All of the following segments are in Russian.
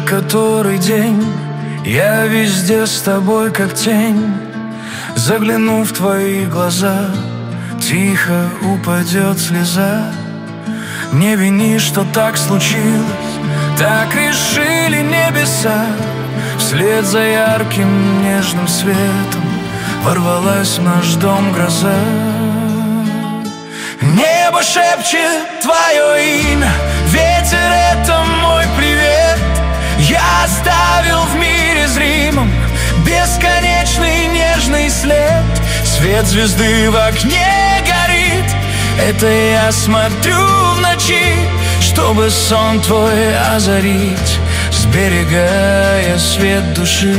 который день я везде с тобой как тень. Загляну в твои глаза, тихо упадет слеза. Не вини, что так случилось, так решили небеса. Вслед за ярким нежным светом ворвалась в наш дом гроза. Небо шепчет твое имя, ветер — это мой привет. Я оставил в мире зримом бесконечный нежный след. Свет звезды в окне горит, это я смотрю в ночи, чтобы сон твой озарить, сберегая свет души.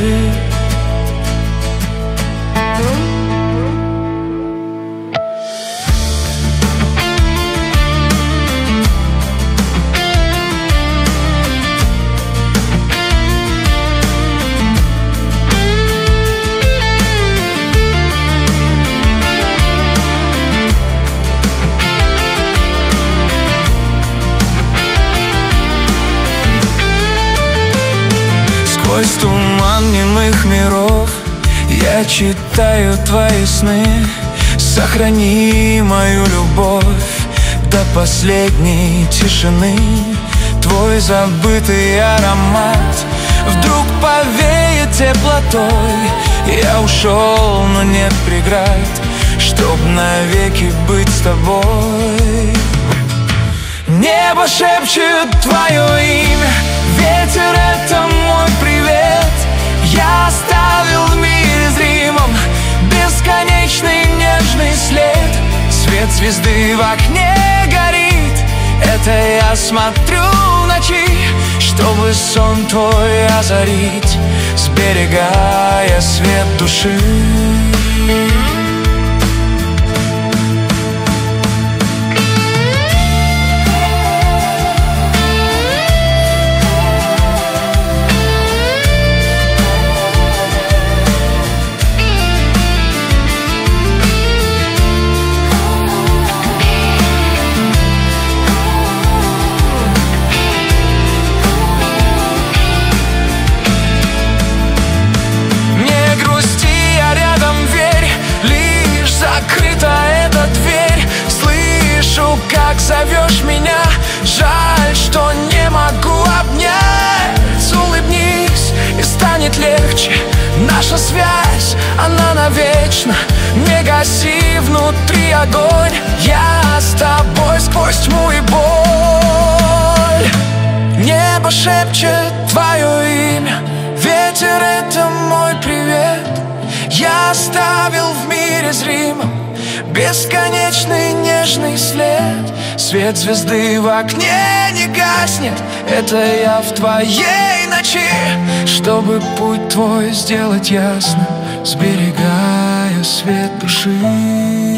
Сквозь туман немых миров я читаю твои сны. Сохрани мою любовь до последней тишины. Твой забытый аромат вдруг повеет теплотой. Я ушел, но нет преград, чтоб навеки быть с тобой. Небо шепчет твое имя, ветер — это мой привет. Я оставил в мире зримом бесконечный нежный след. Свет звезды в окне горит, это я смотрю в ночи, чтобы сон твой озарить, сберегая свет души. Как зовешь меня, жаль, что не могу обнять. Улыбнись, и станет легче. Наша связь, она навечно. Не гаси внутри огонь. Я с тобой сквозь тьму и боль. Небо шепчет твое имя, ветер — это мой привет. Я оставил в мире зримом бесконечный нежный след. Свет звезды в окне не гаснет, это я в твоей ночи, чтобы путь твой сделать ясно, сберегая свет души.